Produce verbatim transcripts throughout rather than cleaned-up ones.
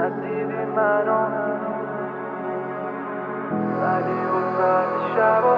ندیدی منو ولی وسط شبا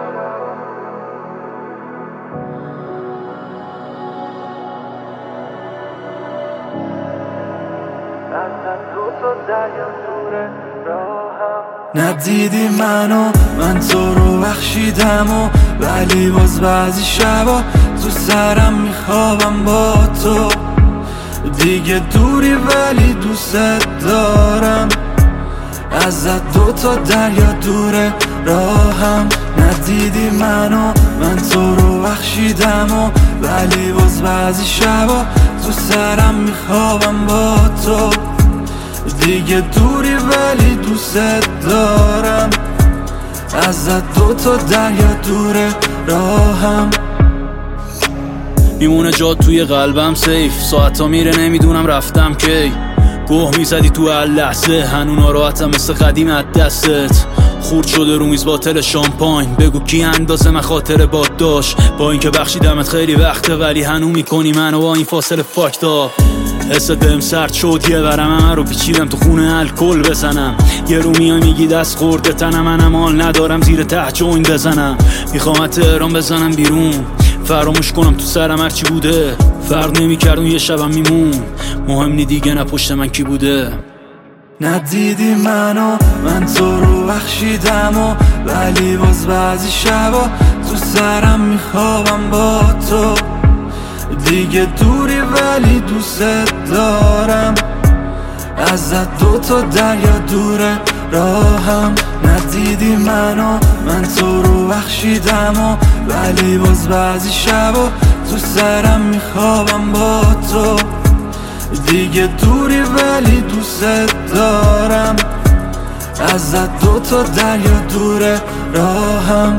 از دو تا دریا دوره راهم. ندیدی منو من تو رو بخشیدم و ولی باز بعضی شبا تو سرم میخوابم با تو. دیگه دوری ولی دوست دارم. ازت دو تا دریا دوره راهم. ندیدی منو من تو رو بخشیدم و ولی باز بعضی شبا تو سرم میخوابم با تو. دیگه دوری ولی دوست دارم. ازت دو تا دریا دوره راهم. میمونه جات توی قلبم سیف. ساعتا میره نمیدونم رفتم کی. گوه میزدی تو هر لحظه هنو ناراحتم مثل قدیم از دستت. خورد شده رو میز باتل شامپاین. بگو کی اندازه من خاطر باد داشت. با اینکه بخشیدمت خیلی وقته ولی هنو میکنی منو با این فاصله فاکتا. حست بهم سرد شد یه ورم من رو پیچیدم تو خونه الکل بزنم. یه رو میای میگی دست خورده تنم منم حال ندارم زیر ته جوین بزنم. میخوام تهران بزنم بیرون فراموش کنم تو سرم هرچی بوده. فرق نمی‌کرد اون یه شبم میمون. مهم نی دیگه نه پشت من کی بوده. ندیدی منو من تو رو بخشیدم و ولی باز بعضی شبا تو سرم میخوابم با تو. دیگه دوری ولی دوست دارم. ازت دو تا دریا دوره راهم. ندیدی منو من تو رو بخشیدم و ولی باز بعضی شبا تو سرم میخوابم با تو. دیگه دوری ولی دوست دارم. ازت دو تا دریا دوره راهم.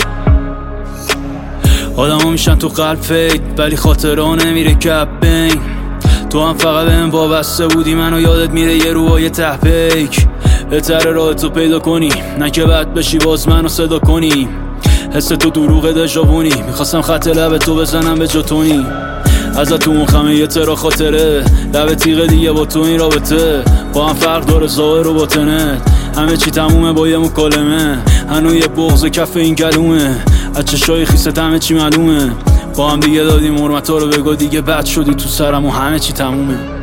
آدم ها میشن تو قلب فید ولی خاطره ها نمیره کپ بین. تو هم فقط بهم وابسته بودی منو یادت میره یه روهای ته پیک. بهتره راه تو پیدا کنی نه که بد بشی باز منو صدا کنی. حس تو دروغ دژاوونی. میخواستم خط لب تو بزنم به جاتونی. ازت تو اون خمه یه ترا خاطره. لب تیغه دیگه با تو این رابطه. با هم فرق داره ظاهر و باطنت. همه چی تمومه با یه مکالمه. هنو یه بغض کف این گلومه. از چشای خیست همه چی معلومه. با هم دیگه دادیم حرمتا رو بگو دیگه بد شدی تو سرم و همه چی تمومه.